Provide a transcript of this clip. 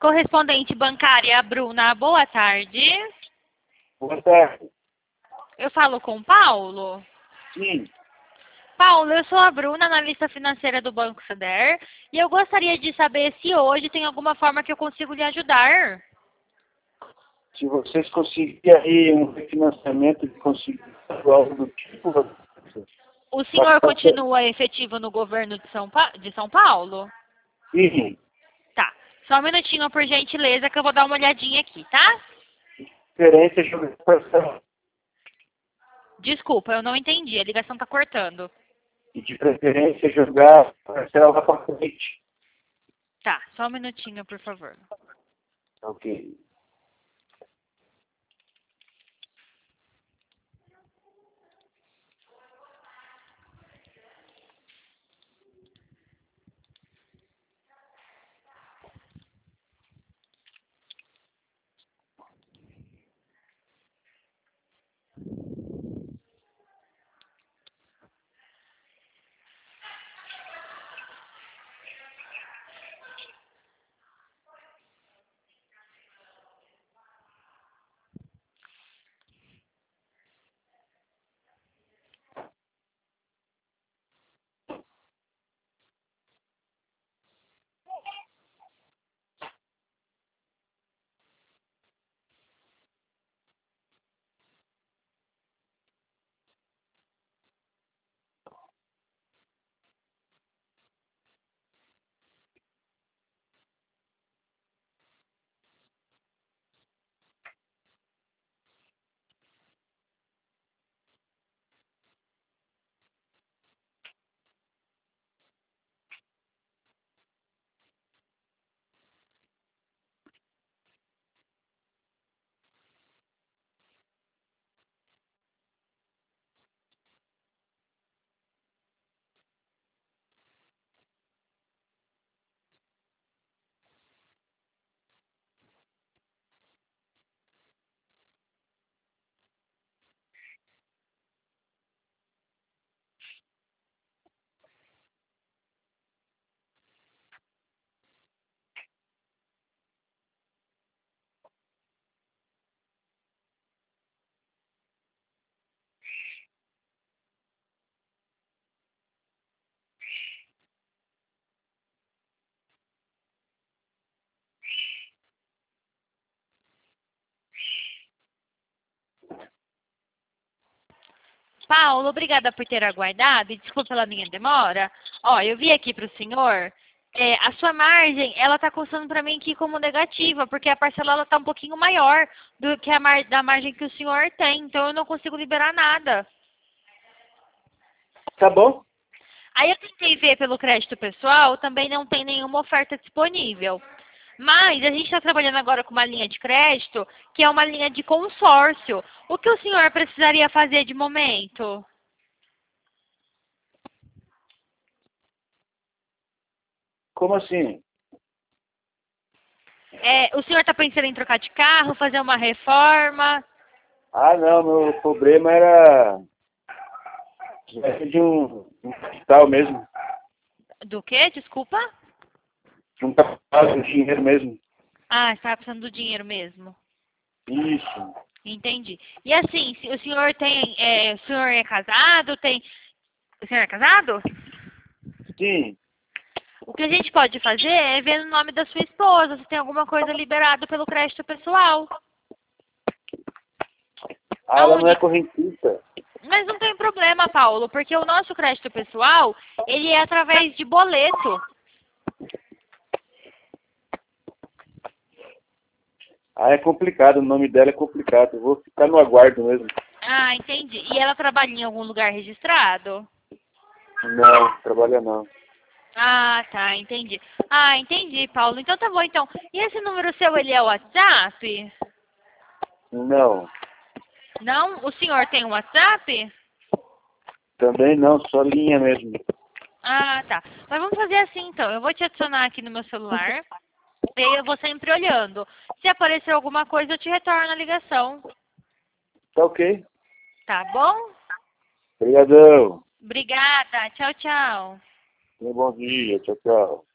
correspondente bancária Bruna, boa tarde. Boa tarde. Eu falo com o Paulo. Sim. Paulo, eu sou a Bruna, analista financeira do Banco Santander, e eu gostaria de saber se hoje tem alguma forma que eu consigo lhe ajudar. Se vocês conseguirem aí um refinanciamento de conseguir algo do tipo, O senhor continua efetivo no governo de São Paulo? sim. Tá. Só um minutinho, por gentileza, que eu vou dar uma olhadinha aqui, tá? Diferença jogar parcela. Desculpa, eu não entendi. A ligação tá cortando. E de preferência jogar parcela lá para frente. Tá, só um minutinho, por favor. Ok. Paulo, obrigada por ter aguardado e desculpa pela minha demora. Ó, eu vi aqui para o senhor, a sua margem, ela está constando para mim aqui como negativa, porque a parcela ela está um pouquinho maior do que da margem que o senhor tem, então eu não consigo liberar nada. Tá bom? Aí eu tentei ver pelo crédito pessoal, também não tem nenhuma oferta disponível. Mas a gente está trabalhando agora com uma linha de crédito, que é uma linha de consórcio. O que o senhor precisaria fazer de momento? Como assim? O senhor está pensando em trocar de carro, fazer uma reforma? Ah, não, meu problema era de um capital mesmo. Do quê? Desculpa? De um capital, de um dinheiro mesmo. Ah, está precisando do dinheiro mesmo. Isso. Entendi. E assim, se o senhor o senhor é casado, o senhor é casado? Sim. O que a gente pode fazer é ver no nome da sua esposa, se tem alguma coisa liberada pelo crédito pessoal. Ah, A ela não é única. correntista. Mas não tem problema, Paulo, porque o nosso crédito pessoal, ele é através de boleto. Ah, é complicado, o nome dela é complicado. Eu vou ficar no aguardo mesmo. Ah, entendi. E ela trabalha em algum lugar registrado? Não, trabalha não. Ah, tá, entendi. Ah, entendi, Paulo. Então tá bom, então. E esse número seu, ele é o WhatsApp? Não, Não? O senhor tem um WhatsApp? também não, só linha mesmo. Ah, tá. Mas vamos fazer assim, então. Eu vou te adicionar aqui no meu celular. E aí eu vou sempre olhando. Se aparecer alguma coisa, eu te retorno a ligação. Tá ok. Tá bom? Obrigadão. Obrigada. Tchau, tchau. Tenha um bom dia. Tchau, tchau.